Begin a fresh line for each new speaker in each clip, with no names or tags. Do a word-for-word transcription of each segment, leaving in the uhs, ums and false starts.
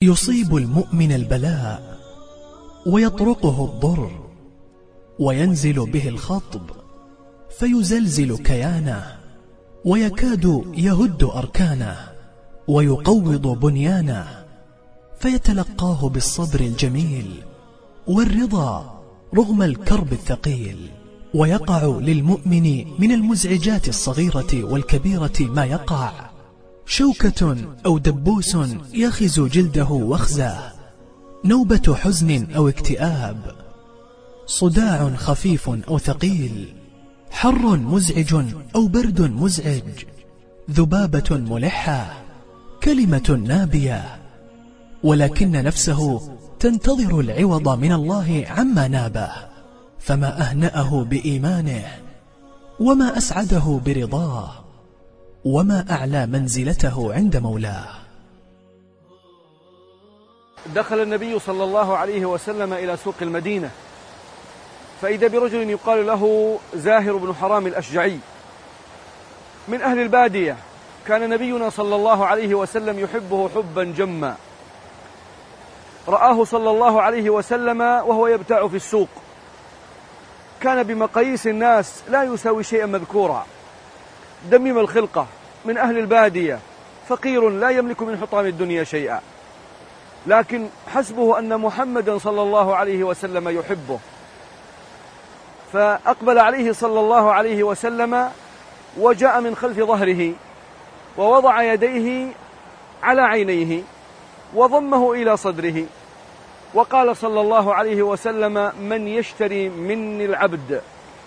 يصيب المؤمن البلاء ويطرقه الضر وينزل به الخطب فيزلزل كيانه ويكاد يهد أركانه ويقوض بنيانه، فيتلقاه بالصبر الجميل والرضا رغم الكرب الثقيل. ويقع للمؤمن من المزعجات الصغيرة والكبيرة ما يقع: شوكة أو دبوس يخز جلده وخزاه، نوبة حزن أو اكتئاب، صداع خفيف أو ثقيل، حر مزعج أو برد مزعج، ذبابة ملحة، كلمة نابية، ولكن نفسه تنتظر العوض من الله عما نابه، فما أهنأه بإيمانه وما أسعده برضاه وما أعلى منزلته عند مولاه.
دخل النبي صلى الله عليه وسلم إلى سوق المدينة، فإذا برجل يقال له زاهر بن حرام الأشجعي من أهل البادية، كان نبينا صلى الله عليه وسلم يحبه حبا جما. رآه صلى الله عليه وسلم وهو يبتاع في السوق، كان بمقاييس الناس لا يساوي شيئا مذكورا، دميم الخلقة، من أهل البادية، فقير لا يملك من حطام الدنيا شيئا، لكن حسبه أن محمدا صلى الله عليه وسلم يحبه، فأقبل عليه صلى الله عليه وسلم وجاء من خلف ظهره ووضع يديه على عينيه وضمه إلى صدره، وقال صلى الله عليه وسلم: من يشتري مني العبد؟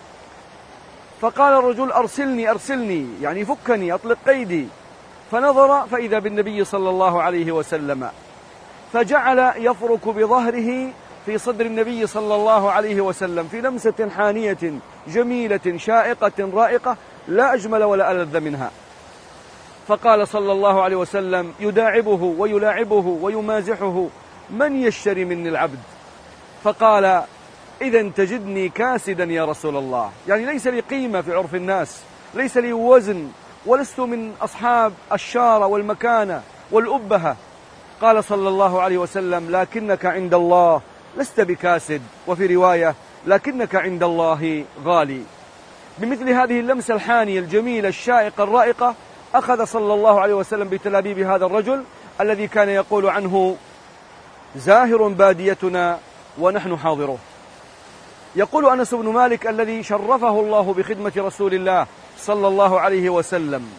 فقال الرجل: أرسلني أرسلني، يعني فكني، أطلق قيدي. فنظر فإذا بالنبي صلى الله عليه وسلم، فجعل يفرك بظهره في صدر النبي صلى الله عليه وسلم في لمسة حانية جميلة شائقة رائقة لا أجمل ولا ألذ منها. فقال صلى الله عليه وسلم يداعبه ويلاعبه ويمازحه: من يشتري مني العبد؟ فقال: إذا تجدني كاسدا يا رسول الله، يعني ليس لي قيمة في عرف الناس، ليس لي وزن، ولست من أصحاب الشارة والمكانة والأبهة. قال صلى الله عليه وسلم: لكنك عند الله لست بكاسد، وفي رواية: لكنك عند الله غالي. بمثل هذه اللمسة الحانية الجميلة الشائقة الرائقة أخذ صلى الله عليه وسلم بتلابيب هذا الرجل الذي كان يقول عنه: زاهر باديتنا ونحن حاضروه. يقول أنس بن مالك الذي شرفه الله بخدمة رسول الله صلى الله عليه وسلم: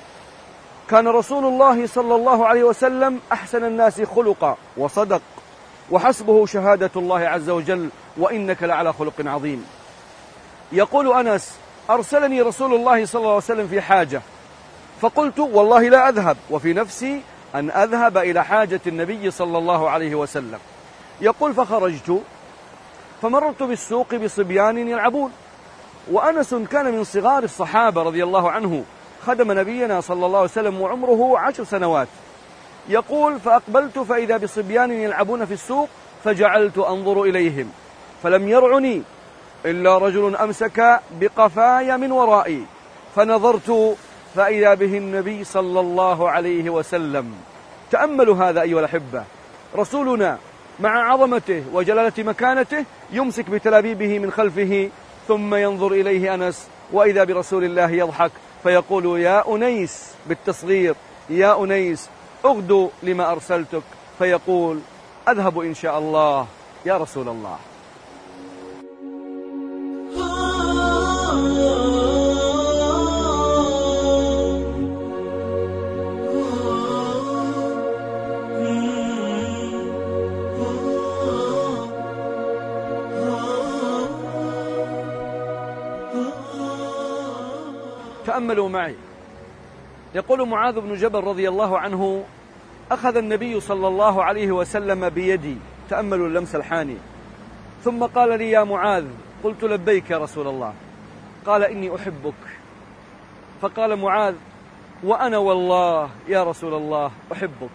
كان رسول الله صلى الله عليه وسلم أحسن الناس خلقا وصدق، وحسبه شهادة الله عز وجل: وإنك لعلى خلق عظيم. يقول أنس: أرسلني رسول الله صلى الله عليه وسلم في حاجة، فقلت: والله لا أذهب، وفي نفسي أن أذهب إلى حاجة النبي صلى الله عليه وسلم. يقول: فخرجت فمررت بالسوق بصبيان يلعبون، وأنس كان من صغار الصحابة رضي الله عنه، خدم نبينا صلى الله عليه وسلم وعمره عشر سنوات. يقول: فأقبلت فإذا بصبيان يلعبون في السوق، فجعلت أنظر إليهم، فلم يرعني إلا رجل أمسك بقفاي من ورائي، فنظرت فإذا به النبي صلى الله عليه وسلم. تأملوا هذا أيها الأحبة، رسولنا مع عظمته وجلالة مكانته يمسك بتلابيبه من خلفه، ثم ينظر إليه أنس وإذا برسول الله يضحك فيقول: يا أنيس، بالتصغير: يا أنيس أغدو لما أرسلتك، فيقول: أذهب إن شاء الله يا رسول الله. تأملوا معي. يقول معاذ بن جبل رضي الله عنه: أخذ النبي صلى الله عليه وسلم بيدي، تأملوا اللمسة الحانية، ثم قال لي: يا معاذ. قلت: لبيك يا رسول الله. قال: إني أحبك. فقال معاذ: وأنا والله يا رسول الله أحبك.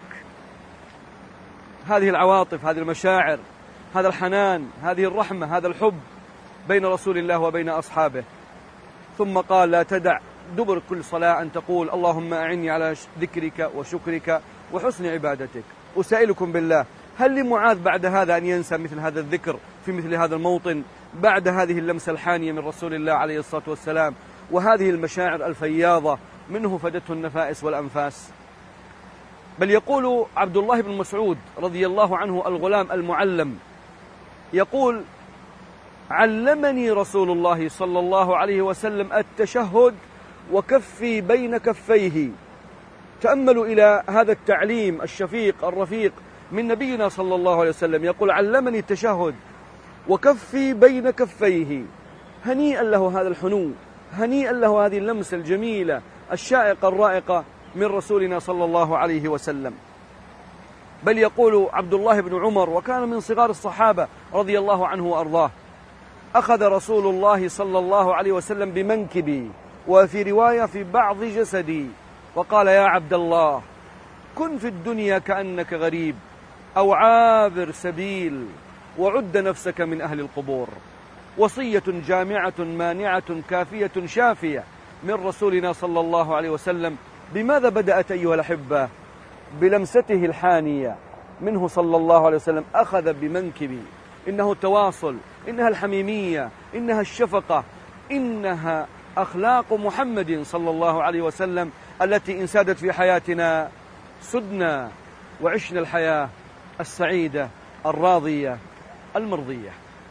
هذه العواطف، هذه المشاعر، هذا الحنان، هذه الرحمة، هذا الحب بين رسول الله وبين أصحابه. ثم قال: لا تدع دبر كل صلاة أن تقول: اللهم أعني على ذكرك وشكرك وحسن عبادتك. أسائلكم بالله، هل لمعاذ بعد هذا أن ينسى مثل هذا الذكر في مثل هذا الموطن بعد هذه اللمسة الحانية من رسول الله عليه الصلاة والسلام وهذه المشاعر الفياضة منه فدته النفائس والأنفاس؟ بل يقول عبد الله بن مسعود رضي الله عنه الغلام المعلم، يقول: علمني رسول الله صلى الله عليه وسلم التشهد وكفي بين كفيه. تأملوا إلى هذا التعليم الشفيق الرفيق من نبينا صلى الله عليه وسلم، يقول: علمني التشهد وكفي بين كفيه. هنيئا له هذا الحنو، هنيئا له هذه اللمسة الجميلة الشائقة الرائقة من رسولنا صلى الله عليه وسلم. بل يقول عبد الله بن عمر، وكان من صغار الصحابة رضي الله عنه وأرضاه: أخذ رسول الله صلى الله عليه وسلم بمنكبي، وفي رواية في بعض جسدي، وقال: يا عبد الله، كن في الدنيا كأنك غريب أو عابر سبيل، وعد نفسك من أهل القبور. وصية جامعة مانعة كافية شافية من رسولنا صلى الله عليه وسلم. بماذا بدأت أيها الأحبة؟ بلمسته الحانية منه صلى الله عليه وسلم، أخذ بمنكبي. إنه التواصل، إنها الحميمية، إنها الشفقة، إنها أخلاق محمد صلى الله عليه وسلم التي إن سادت في حياتنا سدنا وعشنا الحياة السعيدة الراضية المرضية.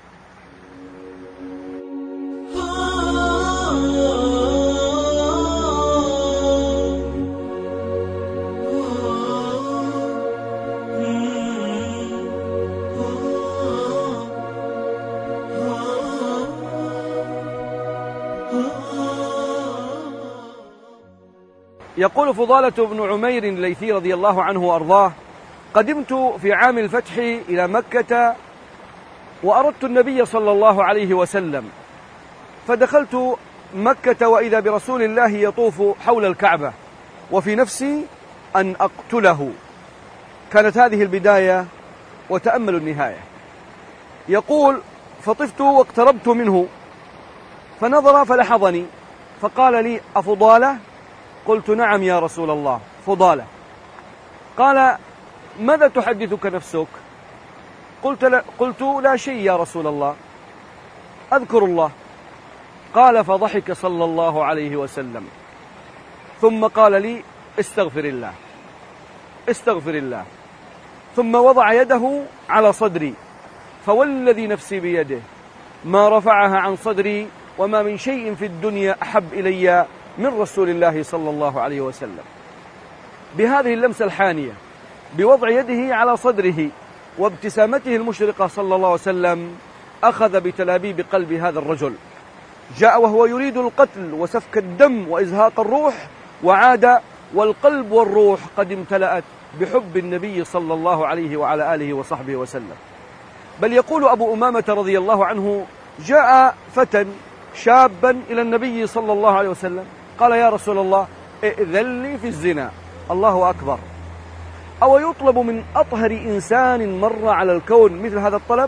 يقول فضالة بن عمير الليثي رضي الله عنه وأرضاه: قدمت في عام الفتح إلى مكة وأردت النبي صلى الله عليه وسلم، فدخلت مكة وإذا برسول الله يطوف حول الكعبة، وفي نفسي أن أقتله. كانت هذه البداية، وتأملوا النهاية. يقول: فطفت واقتربت منه فنظر فلحظني فقال لي: أفضالة؟ قلت: نعم يا رسول الله، فضالة. قال: ماذا تحدثك نفسك؟ قلت لا, قلت لا شيء يا رسول الله، أذكر الله. قال: فضحك صلى الله عليه وسلم، ثم قال لي: استغفر الله، استغفر الله. ثم وضع يده على صدري، فوالذي نفسي بيده ما رفعها عن صدري، وما من شيء في الدنيا أحب إلي من رسول الله صلى الله عليه وسلم. بهذه اللمسة الحانية، بوضع يده على صدره وابتسامته المشرقة صلى الله عليه وسلم، أخذ بتلابيب قلب هذا الرجل. جاء وهو يريد القتل وسفك الدم وإزهاق الروح، وعاد والقلب والروح قد امتلأت بحب النبي صلى الله عليه وعلى آله وصحبه وسلم. بل يقول أبو أمامة رضي الله عنه: جاء فتى شابا إلى النبي صلى الله عليه وسلم قال: يا رسول الله، ائذن لي في الزنا. الله أكبر! أو يطلب من أطهر إنسان مر على الكون مثل هذا الطلب؟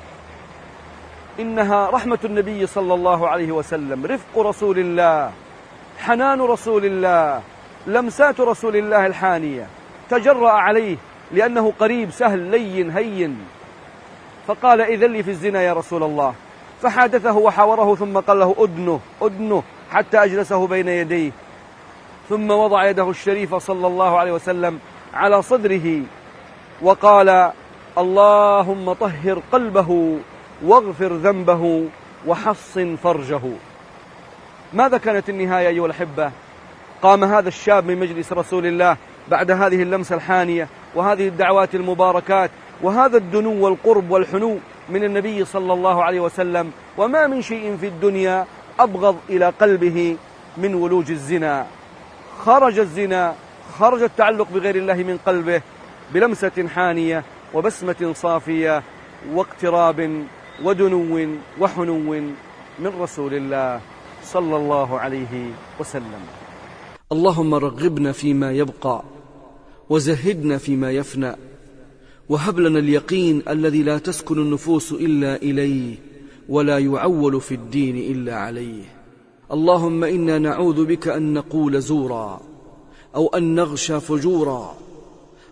إنها رحمة النبي صلى الله عليه وسلم، رفق رسول الله، حنان رسول الله، لمسات رسول الله الحانية. تجرأ عليه لأنه قريب سهل لين هين، فقال: إذن لي في الزنا يا رسول الله. فحادثه وحاوره، ثم قال له: أدنه أدنه، حتى أجلسه بين يديه، ثم وضع يده الشريفة صلى الله عليه وسلم على صدره وقال: اللهم طهر قلبه واغفر ذنبه وحصن فرجه. ماذا كانت النهاية أيها الأحبة؟ قام هذا الشاب من مجلس رسول الله بعد هذه اللمسة الحانية وهذه الدعوات المباركات وهذا الدنو والقرب والحنو من النبي صلى الله عليه وسلم، وما من شيء في الدنيا أبغض إلى قلبه من ولوج الزنا. خرج الزنا، خرج التعلق بغير الله من قلبه بلمسة حانية وبسمة صافية واقتراب ودنو وحنو من رسول الله صلى الله عليه وسلم.
اللهم رغبنا فيما يبقى وزهدنا فيما يفنى، وهب لنا اليقين الذي لا تسكن النفوس إلا إليه ولا يعول في الدين إلا عليه. اللهم إنا نعوذ بك أن نقول زورا أو أن نغشى فجورا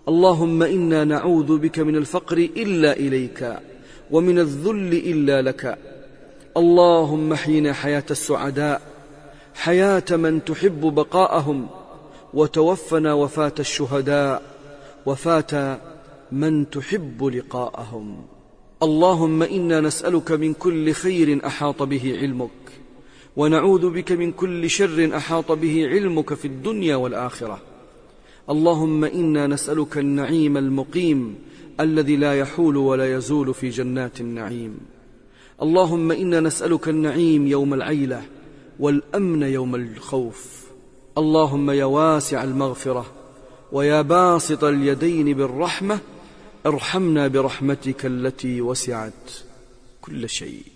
اللهم إنا نعوذ بك من الفقر إلا إليك ومن الذل إلا لك. اللهم احينا حياة السعداء، حياة من تحب بقاءهم، وتوفنا وفاة الشهداء، وفاة من تحب لقاءهم. اللهم إنا نسألك من كل خير أحاط به علمك، ونعوذ بك من كل شر أحاط به علمك في الدنيا والآخرة. اللهم إنا نسألك النعيم المقيم الذي لا يحول ولا يزول في جنات النعيم. اللهم إنا نسألك النعيم يوم العيلة والأمن يوم الخوف. اللهم يا واسع المغفرة ويا باسط اليدين بالرحمة، ارحمنا برحمتك التي وسعت كل شيء.